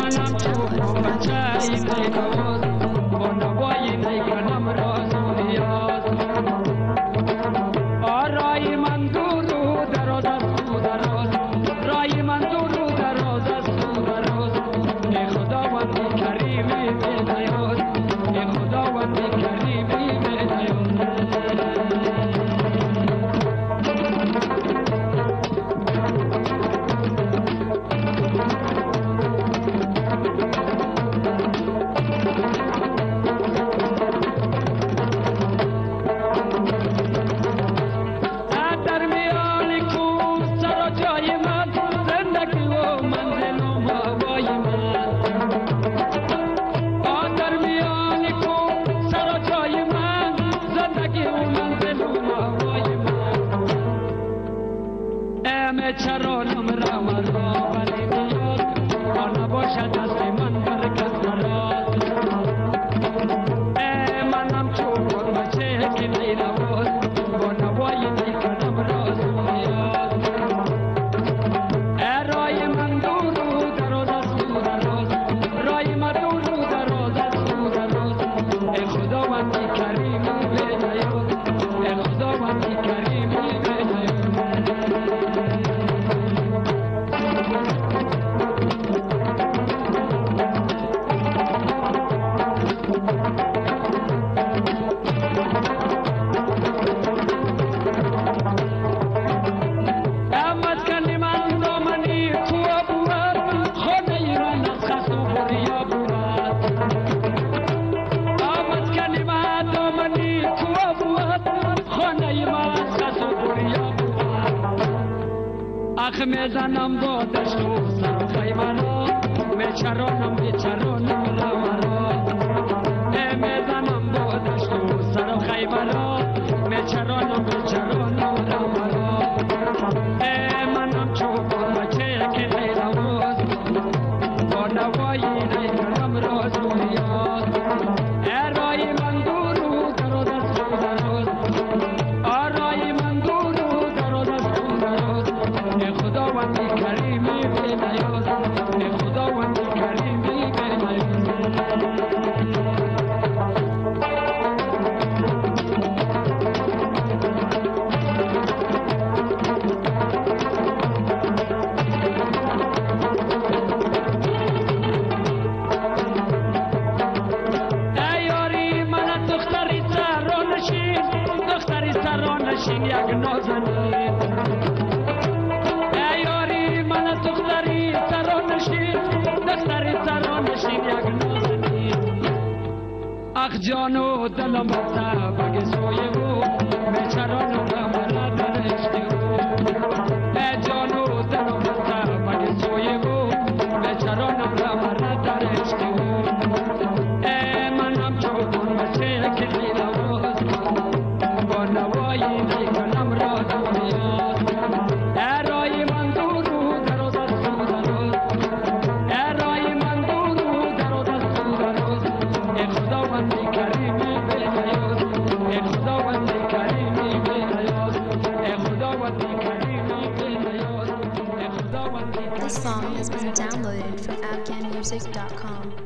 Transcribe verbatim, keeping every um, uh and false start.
منم چوب بچه نیاز با نوای نیکنم راز و نیاز رای من دور و دراز است و دراز رای من دور و دراز است و دراز ای خداوند کریمی به نیاز ای خداوند کریمی به نیاز چرانم را مرا ولی بیاد آن باشد دست من برکت مراد منم چون بچه که نیرواد با نوای نیکنم راز و نیاز رای من دور و دراز است و دراز رای من دور و دراز است و دراز ای خداوندی کریمی به نیاز ای خداوندی کریمی به نیاز اخ میزنم با دشت و سر و خیمرا میچرانم میچرانم را مرا میزنم با دشت و سر و خیمرا میچرانم میچرانم را مرا منم چوبان بچه که نیروز با نوایی نیکنم راز و نیاز رای من دور و دراز است و دراز رای من دور و دراز است و دراز ای خداوندی کریمی به نیاز ای خداوندی کریمی به نیاز یک نازنی ای یاری من دختری سرانشین دختری سرانشین یک نازنی اخ جان و دلم تا بگ سوی او بیچارانم مرا در عشق او ای جان و دلم تا بگ سوی او بیچارانم مرا در عشق او ای منم چوبان بچه که نیروز با نوایی نیکنم راز و نیاز رای من دور و دراز است و دراز رای من دور و دراز است و دراز ای خداوندی کریمی به نیاز ای خداوندی کریمی به نیاز ای خداوندی کریمی به نیاز ای خداوندی. This song has been downloaded from afghan music dot com.